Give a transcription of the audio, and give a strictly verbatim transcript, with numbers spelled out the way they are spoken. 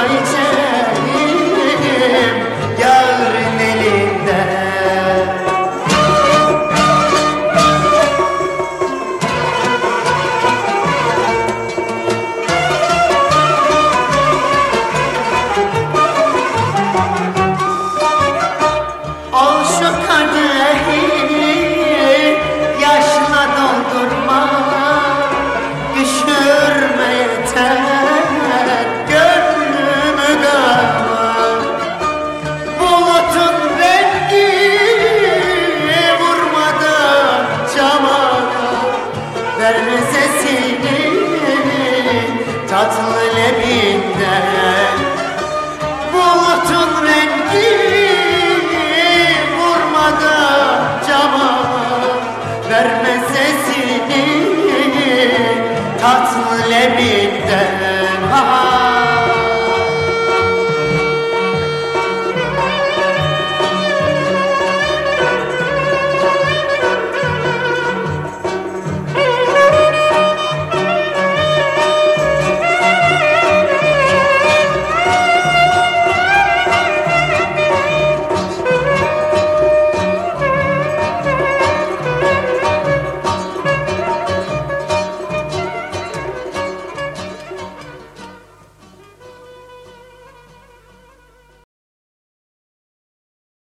içerim yarın elinden. Al şu kadehi yaşla doldurma, düşürme yeter gönlümü gama. Bulutun rengi vurmadan cama, verme sesini tatlı lebinden. Bulutun rengi cama, verme sesini tatlı lebi.